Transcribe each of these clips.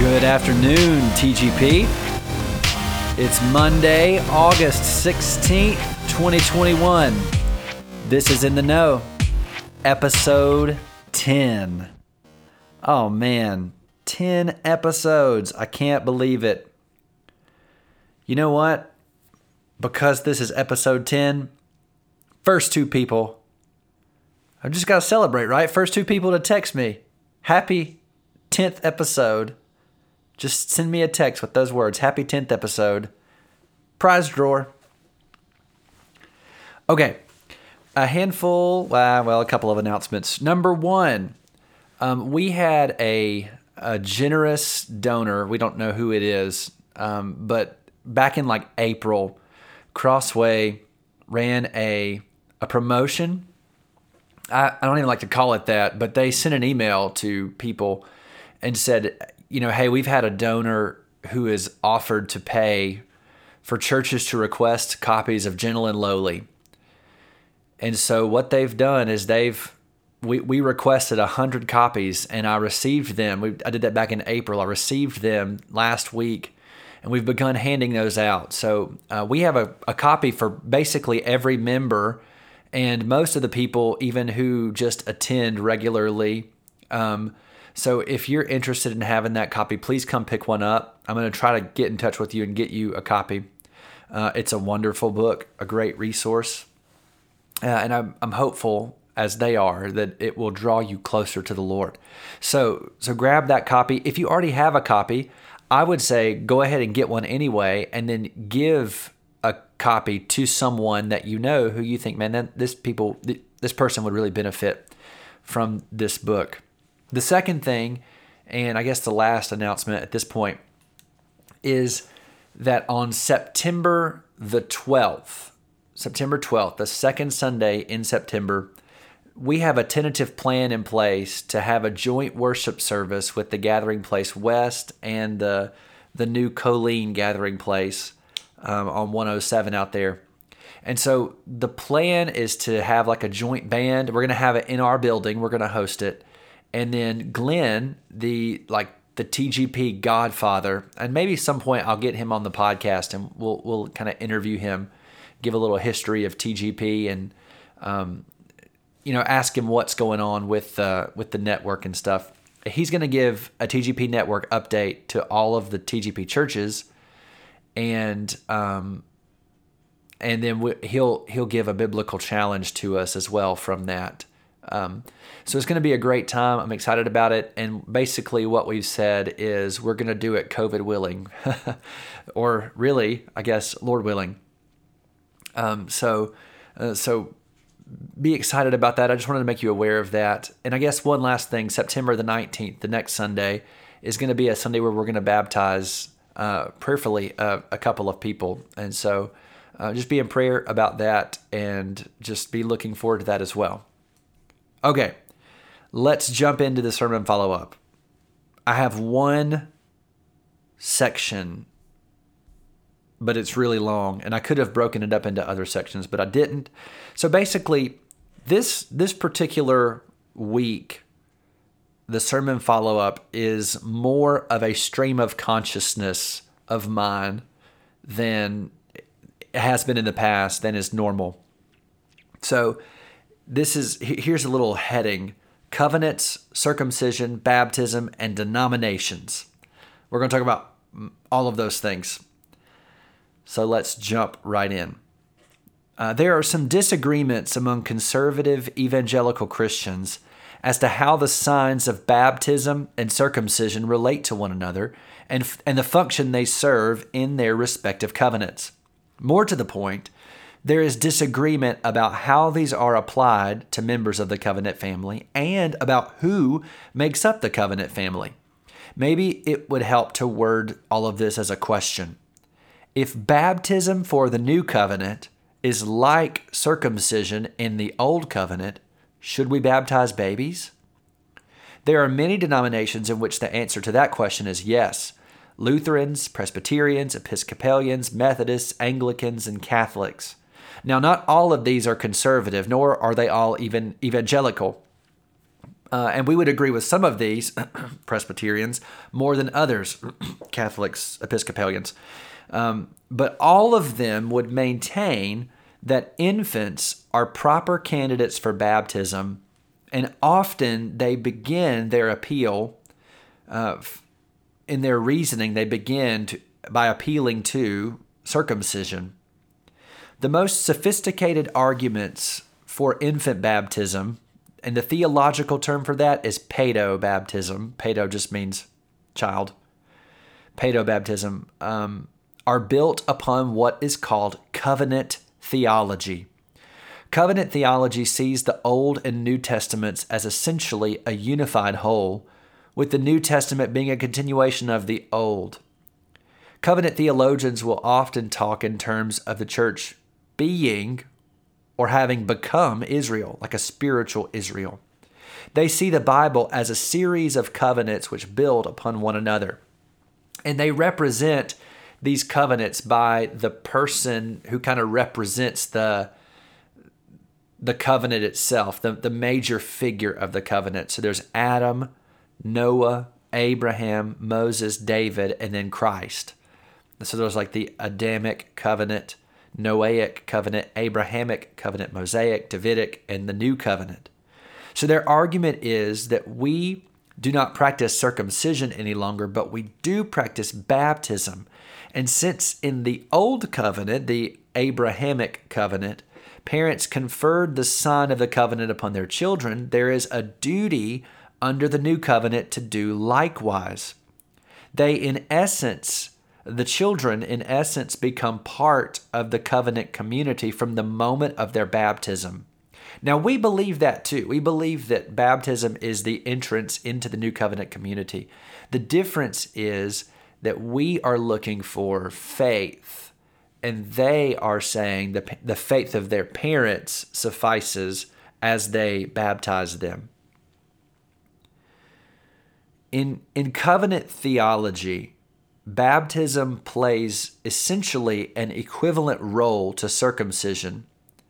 Good afternoon, TGP. It's Monday, August 16th, 2021. This is In the Know, episode 10. Oh man, 10 episodes. I can't believe it. You know what? Because this is episode 10, first two people, I've just got to celebrate, right? First two people to text me, happy 10th episode. Just send me a text with those words, happy 10th episode. Prize drawer. Okay, a couple of announcements. Number one, we had a generous donor. We don't know who it is, but back in like April, Crossway ran a promotion. I don't even like to call it that, but they sent an email to people and said, hey, we've had a donor who has offered to pay for churches to request copies of Gentle and Lowly. And so what they've done is we requested 100 copies, and I received them. I did that back in April. I received them last week, and we've begun handing those out. So we have a copy for basically every member, and most of the people even who just attend regularly. So if you're interested in having that copy, please come pick one up. I'm going to try to get in touch with you and get you a copy. It's a wonderful book, a great resource. And I'm hopeful, as they are, that it will draw you closer to the Lord. So grab that copy. If you already have a copy, I would say go ahead and get one anyway, and then give a copy to someone that you know who you think, man, this person would really benefit from this book. The second thing, and I guess the last announcement at this point, is that on September 12th, the second Sunday in September, we have a tentative plan in place to have a joint worship service with the Gathering Place West and the new Colleen Gathering Place on 107 out there. And so the plan is to have like a joint band. We're going to have it in our building. We're going to host it. And then Glenn, the TGP godfather, and maybe some point I'll get him on the podcast and we'll kind of interview him, give a little history of TGP, and ask him what's going on with the network and stuff. He's going to give a TGP network update to all of the TGP churches, and then he'll give a biblical challenge to us as well from that. So it's going to be a great time. I'm excited about it. And basically what we've said is we're going to do it COVID willing, or really, I guess, Lord willing. So be excited about that. I just wanted to make you aware of that. And I guess one last thing, September the 19th, the next Sunday, is going to be a Sunday where we're going to baptize, prayerfully, a couple of people. And so just be in prayer about that and just be looking forward to that as well. Okay, let's jump into the sermon follow-up. I have one section, but it's really long, and I could have broken it up into other sections, but I didn't. So basically, this particular week, the sermon follow-up is more of a stream of consciousness of mine than it has been in the past, than is normal. So here's a little heading: covenants, circumcision, baptism, and denominations. We're going to talk about all of those things. So let's jump right in. There are some disagreements among conservative evangelical Christians as to how the signs of baptism and circumcision relate to one another and the function they serve in their respective covenants. More to the point, there is disagreement about how these are applied to members of the covenant family and about who makes up the covenant family. Maybe it would help to word all of this as a question. If baptism for the new covenant is like circumcision in the old covenant, should we baptize babies? There are many denominations in which the answer to that question is yes. Lutherans, Presbyterians, Episcopalians, Methodists, Anglicans, and Catholics. Now, not all of these are conservative, nor are they all even evangelical. And we would agree with some of these, Presbyterians, more than others, Catholics, Episcopalians. But all of them would maintain that infants are proper candidates for baptism, and often they begin their appeal in their reasoning, by appealing to circumcision. The most sophisticated arguments for infant baptism, and the theological term for that is paedobaptism. Paedo just means child. Paedobaptism are built upon what is called covenant theology. Covenant theology sees the Old and New Testaments as essentially a unified whole, with the New Testament being a continuation of the Old. Covenant theologians will often talk in terms of the church being or having become Israel, like a spiritual Israel. They see the Bible as a series of covenants which build upon one another. And they represent these covenants by the person who kind of represents the covenant itself, the major figure of the covenant. So there's Adam, Noah, Abraham, Moses, David, and then Christ. So there's like the Adamic covenant, Noahic covenant, Abrahamic covenant, Mosaic, Davidic, and the New Covenant. So their argument is that we do not practice circumcision any longer, but we do practice baptism. And since in the Old Covenant, the Abrahamic covenant, parents conferred the sign of the covenant upon their children, there is a duty under the New Covenant to do likewise. The children, in essence, become part of the covenant community from the moment of their baptism. Now, we believe that too. We believe that baptism is the entrance into the new covenant community. The difference is that we are looking for faith, and they are saying the faith of their parents suffices as they baptize them. In covenant theology, baptism plays essentially an equivalent role to circumcision.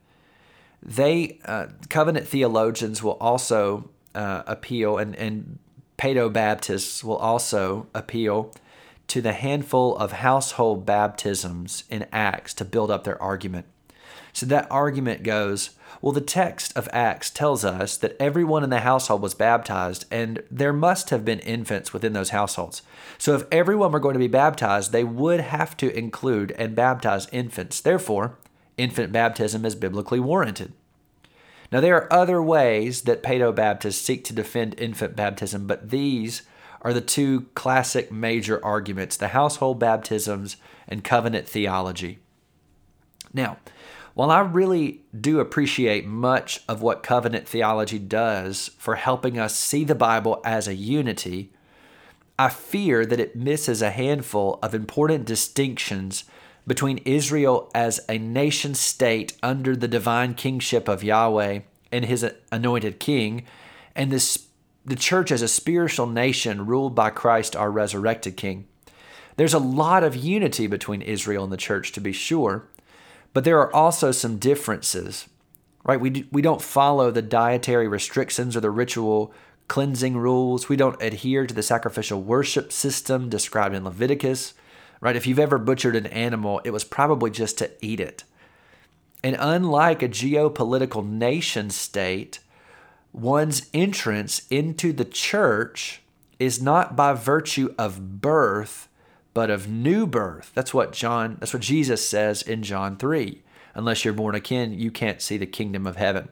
Covenant theologians will also appeal, and Paedobaptists will also appeal to the handful of household baptisms in Acts to build up their argument. So that argument goes, well, the text of Acts tells us that everyone in the household was baptized, and there must have been infants within those households. So if everyone were going to be baptized, they would have to include and baptize infants. Therefore, infant baptism is biblically warranted. Now, there are other ways that Paedobaptists seek to defend infant baptism, but these are the two classic major arguments, the household baptisms and covenant theology. Now, while I really do appreciate much of what covenant theology does for helping us see the Bible as a unity, I fear that it misses a handful of important distinctions between Israel as a nation state under the divine kingship of Yahweh and his anointed king, and the church as a spiritual nation ruled by Christ, our resurrected king. There's a lot of unity between Israel and the church, to be sure, but there are also some differences, right? We don't follow the dietary restrictions or the ritual cleansing rules. We don't adhere to the sacrificial worship system described in Leviticus, right? If you've ever butchered an animal, it was probably just to eat it. And unlike a geopolitical nation state, one's entrance into the church is not by virtue of birth, but of new birth. That's what Jesus says in John 3. Unless you're born again, you can't see the kingdom of heaven.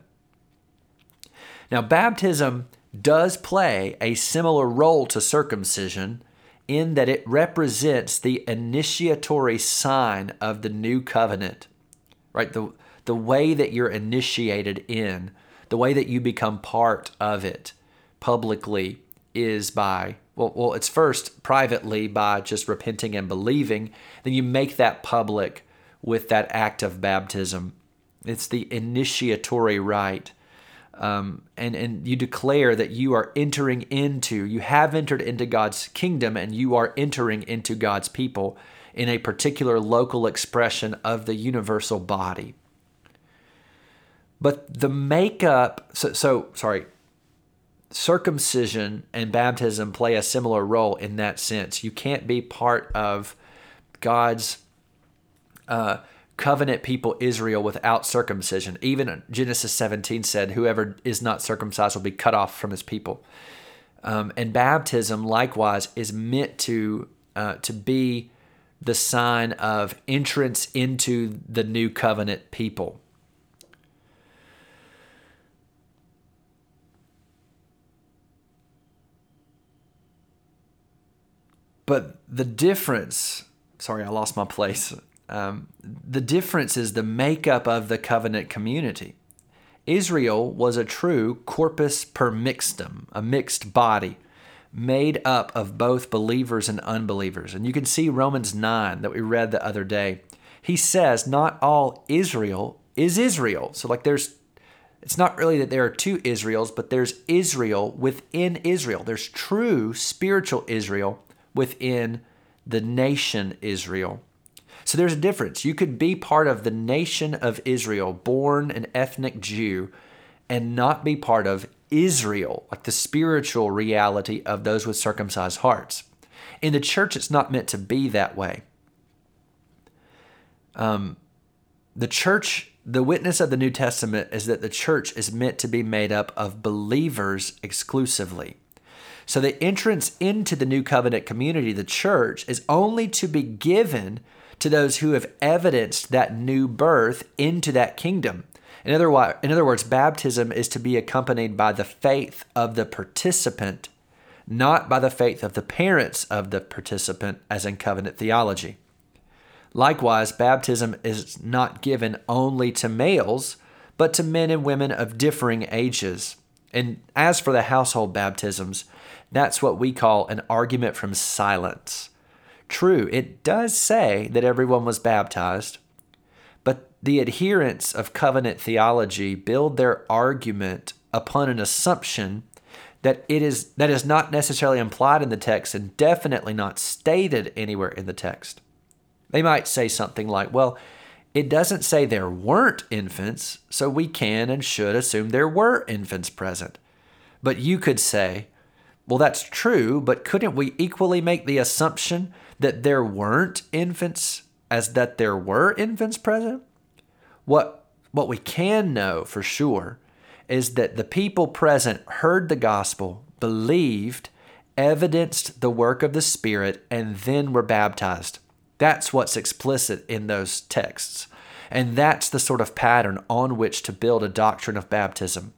Now, baptism does play a similar role to circumcision in that it represents the initiatory sign of the new covenant, right? The way that you're initiated in, the way that you become part of it publicly is by, well, it's first privately by just repenting and believing. Then you make that public with that act of baptism. It's the initiatory rite. And you declare that you have entered into God's kingdom, and you are entering into God's people in a particular local expression of the universal body. But the makeup, circumcision and baptism play a similar role in that sense. You can't be part of God's covenant people Israel without circumcision. Even Genesis 17 said, whoever is not circumcised will be cut off from his people. And baptism, likewise, is meant to be the sign of entrance into the new covenant people. But the difference, sorry, I lost my place. The difference is the makeup of the covenant community. Israel was a true corpus per mixtum, a mixed body, made up of both believers and unbelievers. And you can see Romans 9 that we read the other day. He says not all Israel is Israel. So it's not really that there are two Israels, but there's Israel within Israel. There's true spiritual Israel within the nation Israel. So there's a difference. You could be part of the nation of Israel, born an ethnic Jew, and not be part of Israel, like the spiritual reality of those with circumcised hearts. In the church, it's not meant to be that way. The church, the witness of the New Testament is that the church is meant to be made up of believers exclusively. So the entrance into the new covenant community, the church, is only to be given to those who have evidenced that new birth into that kingdom. In other words, baptism is to be accompanied by the faith of the participant, not by the faith of the parents of the participant, as in covenant theology. Likewise, baptism is not given only to males, but to men and women of differing ages. And as for the household baptisms, that's what we call an argument from silence. True, it does say that everyone was baptized, but the adherents of covenant theology build their argument upon an assumption that is not necessarily implied in the text and definitely not stated anywhere in the text. They might say something like, well, it doesn't say there weren't infants, so we can and should assume there were infants present. But you could say, well, that's true, but couldn't we equally make the assumption that there weren't infants as that there were infants present? What we can know for sure is that the people present heard the gospel, believed, evidenced the work of the Spirit, and then were baptized. That's what's explicit in those texts. And that's the sort of pattern on which to build a doctrine of baptism.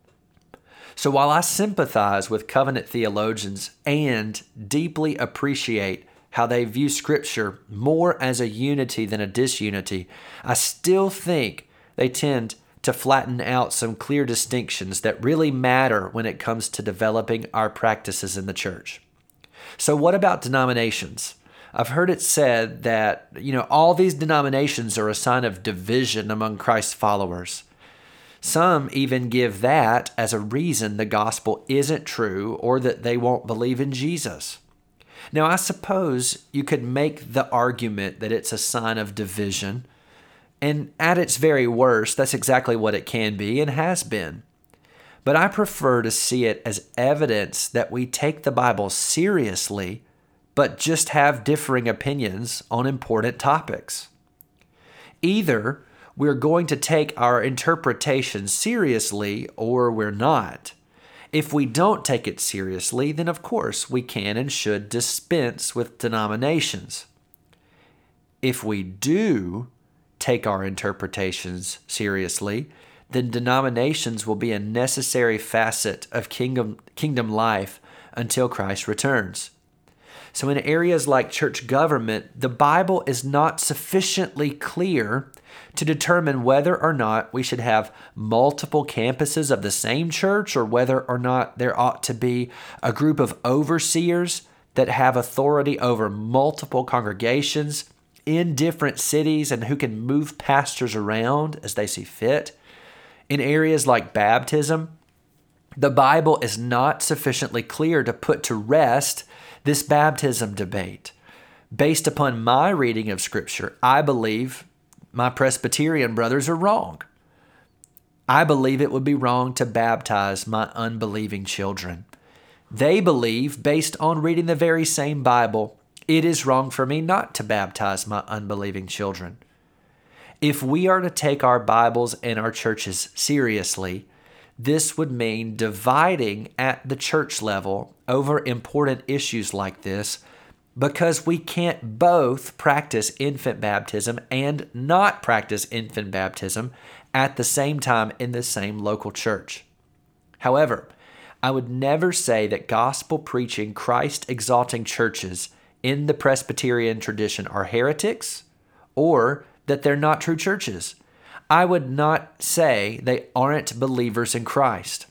So while I sympathize with covenant theologians and deeply appreciate how they view Scripture more as a unity than a disunity, I still think they tend to flatten out some clear distinctions that really matter when it comes to developing our practices in the church. So what about denominations? I've heard it said that, all these denominations are a sign of division among Christ's followers. Some even give that as a reason the gospel isn't true or that they won't believe in Jesus. Now, I suppose you could make the argument that it's a sign of division, and at its very worst, that's exactly what it can be and has been. But I prefer to see it as evidence that we take the Bible seriously, but just have differing opinions on important topics. Either we're going to take our interpretation seriously or we're not. If we don't take it seriously, then of course we can and should dispense with denominations. If we do take our interpretations seriously, then denominations will be a necessary facet of kingdom life until Christ returns. So in areas like church government, the Bible is not sufficiently clear to determine whether or not we should have multiple campuses of the same church or whether or not there ought to be a group of overseers that have authority over multiple congregations in different cities and who can move pastors around as they see fit. In areas like baptism, the Bible is not sufficiently clear to put to rest this baptism debate. Based upon my reading of Scripture, I believe my Presbyterian brothers are wrong. I believe it would be wrong to baptize my unbelieving children. They believe, based on reading the very same Bible, it is wrong for me not to baptize my unbelieving children. If we are to take our Bibles and our churches seriously, this would mean dividing at the church level over important issues like this, because we can't both practice infant baptism and not practice infant baptism at the same time in the same local church. However, I would never say that gospel preaching, Christ exalting churches in the Presbyterian tradition are heretics or that they're not true churches. I would not say they aren't believers in Christ.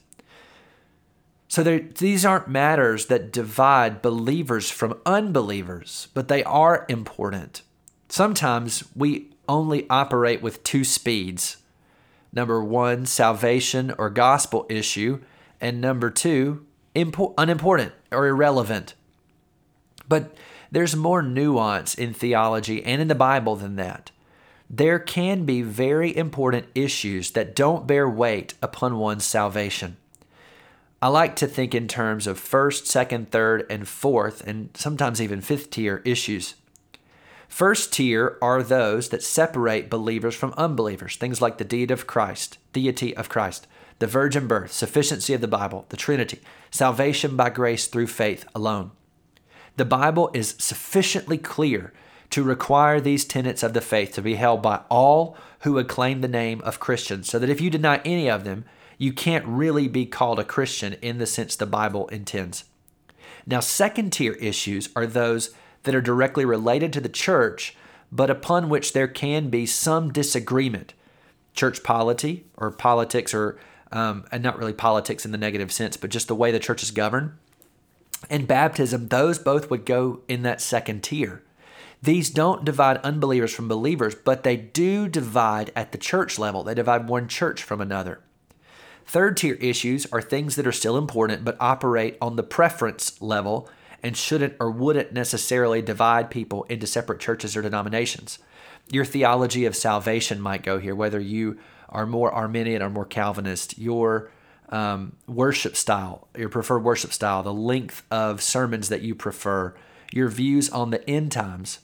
So these aren't matters that divide believers from unbelievers, but they are important. Sometimes we only operate with two speeds. Number one, salvation or gospel issue, and number two, unimportant or irrelevant. But there's more nuance in theology and in the Bible than that. There can be very important issues that don't bear weight upon one's salvation. I like to think in terms of first, second, third, and fourth, and sometimes even fifth tier issues. First tier are those that separate believers from unbelievers, things like the deity of Christ, the virgin birth, sufficiency of the Bible, the Trinity, salvation by grace through faith alone. The Bible is sufficiently clear to require these tenets of the faith to be held by all who acclaim the name of Christians, so that if you deny any of them, you can't really be called a Christian in the sense the Bible intends. Now, second tier issues are those that are directly related to the church, but upon which there can be some disagreement. Church polity or politics, or and not really politics in the negative sense, but just the way the church is governed. And baptism, those both would go in that second tier. These don't divide unbelievers from believers, but they do divide at the church level. They divide one church from another. Third tier issues are things that are still important but operate on the preference level and shouldn't or wouldn't necessarily divide people into separate churches or denominations. Your theology of salvation might go here, whether you are more Arminian or more Calvinist. Your worship style, your preferred worship style, the length of sermons that you prefer, your views on the end times,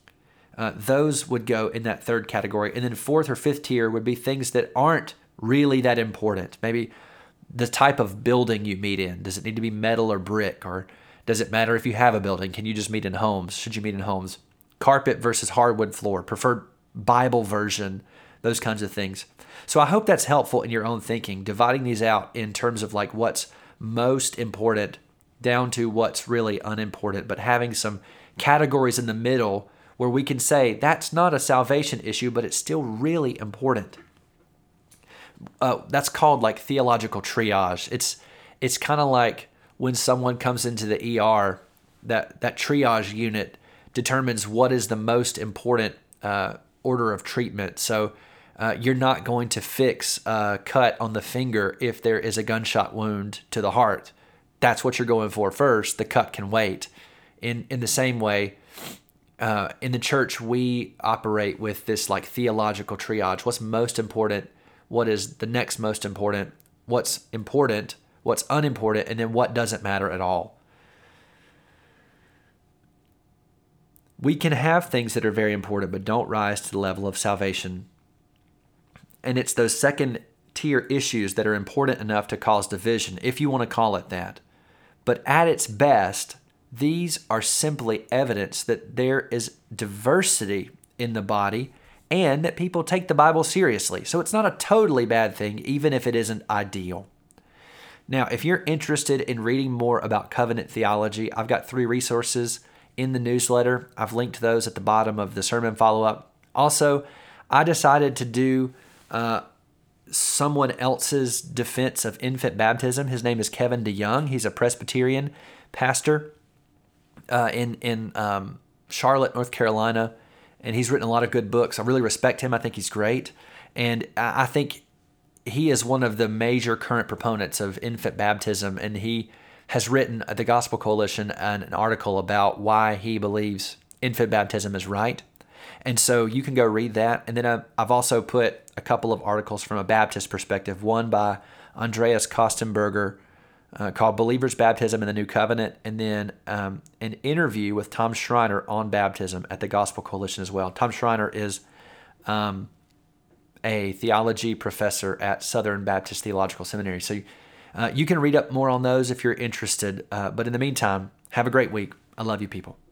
those would go in that third category. And then fourth or fifth tier would be things that aren't really that important. Maybe the type of building you meet in. Does it need to be metal or brick? Or does it matter if you have a building? Can you just meet in homes? Should you meet in homes? Carpet versus hardwood floor, preferred Bible version, those kinds of things. So I hope that's helpful in your own thinking, dividing these out in terms of like what's most important down to what's really unimportant, but having some categories in the middle where we can say that's not a salvation issue, but it's still really important. That's called like theological triage. It's kind of like when someone comes into the ER, that triage unit determines what is the most important order of treatment. So you're not going to fix a cut on the finger if there is a gunshot wound to the heart. That's what you're going for first. The cut can wait. In the same way, in the church, we operate with this like theological triage. What's most important? What is the next most important? What's important? What's unimportant? And then what doesn't matter at all? We can have things that are very important but don't rise to the level of salvation. And it's those second tier issues that are important enough to cause division, if you want to call it that. But at its best, these are simply evidence that there is diversity in the body and that people take the Bible seriously. So it's not a totally bad thing, even if it isn't ideal. Now, if you're interested in reading more about covenant theology, I've got 3 resources in the newsletter. I've linked those at the bottom of the sermon follow-up. Also, I decided to do someone else's defense of infant baptism. His name is Kevin DeYoung. He's a Presbyterian pastor in Charlotte, North Carolina, and he's written a lot of good books. I really respect him. I think he's great, and I think he is one of the major current proponents of infant baptism, and he has written at the Gospel Coalition an article about why he believes infant baptism is right. And so you can go read that. And then I've also put a couple of articles from a Baptist perspective. One by Andreas Kostenberger called Believer's Baptism in the New Covenant, and then an interview with Tom Schreiner on baptism at the Gospel Coalition as well. Tom Schreiner is a theology professor at Southern Baptist Theological Seminary. So you can read up more on those if you're interested. But in the meantime, have a great week. I love you, people.